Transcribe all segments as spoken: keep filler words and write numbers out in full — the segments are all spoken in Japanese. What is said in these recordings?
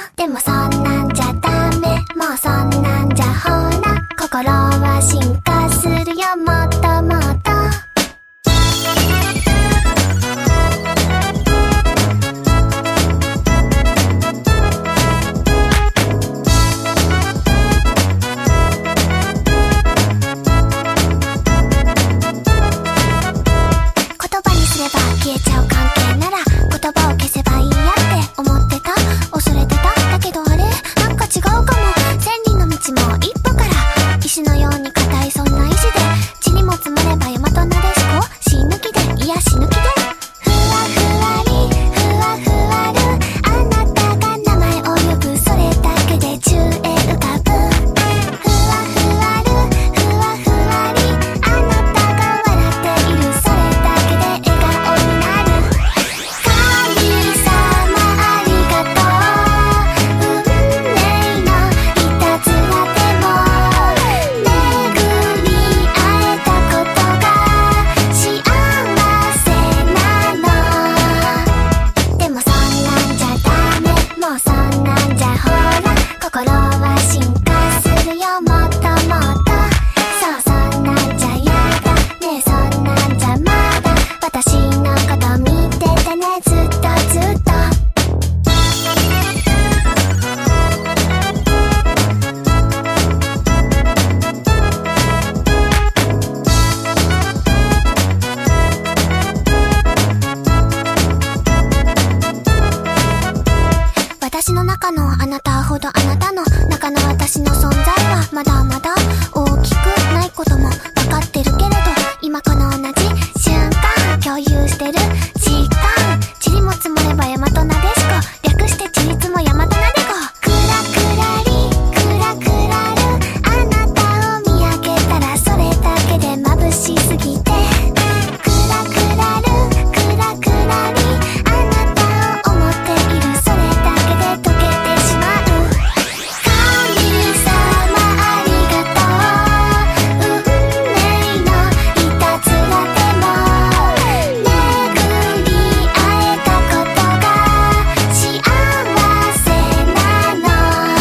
でもそんなんじゃダメ、もうそんなんじゃほら心は進化するよ、もっともっと。言葉にすれば消えちゃう関係なら言葉を消せばいいやって思ってた、恐れてた。だけどあれなんか違うかも。千里の道も一歩から石のように硬い、そんな意志で地にも積もれば大和なでしこ、死ぬ気でいや死ぬ気でふわふわりふわふわる、あなたが名前を呼ぶ、それだけで宙へ浮かぶ。ふわふわるふわふわり、あなたが笑っている、それだけで笑顔になる。神様ありがとう、運命のいたずらでも巡り会えたことが幸せなの。でもそんなんじゃダメ、もうそんなんじゃほら心は進化するよ、もっともっと。そうそんなんじゃやだね、そんなんじゃまだ私のこと見ててね、ずっとずっと。私の中のあなたほどあなたの中の私の存在はまだまだ大きくないことも分かってるけれど、今この同じ瞬間共有してる時間、地にも積もれば大和なでしこ、略してちりつも大和なでこ。クラクラリクラクラる、あなたを見上げたらそれだけで眩しすぎて、クラクラるクラクラリ、あなたを思っている、それだけで溶けてしまう。神様ありがとう、運命のいたずらでも巡り会えたことが幸せなの。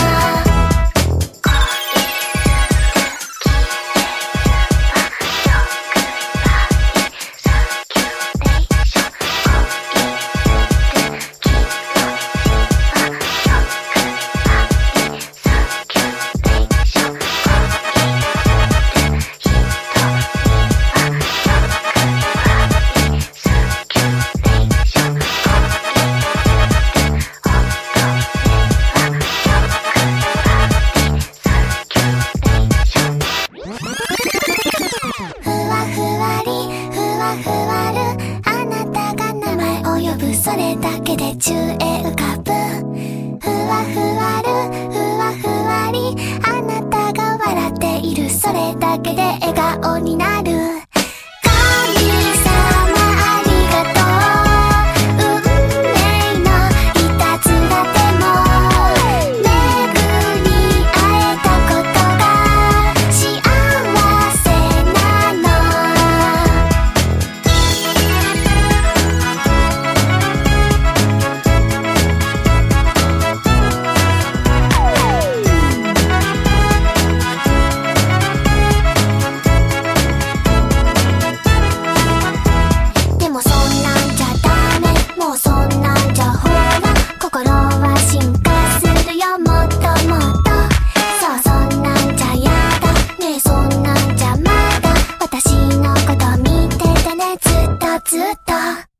ふわふわりふわふわる、あなたが名前を呼ぶ、それだけで宙へ浮かぶ。ふわふわるふわふわり、あなたが笑っている、それだけで笑顔になる。神様ありがとう、運命のいたずらでも巡り会えたことが幸せなの。でもそんなんじゃダメ、もうそんなんじゃほら心は進化するよ、もっともっと。そうそんなんじゃやだね、そんなんじゃまだ私のこと見ててね、ずっとずっと。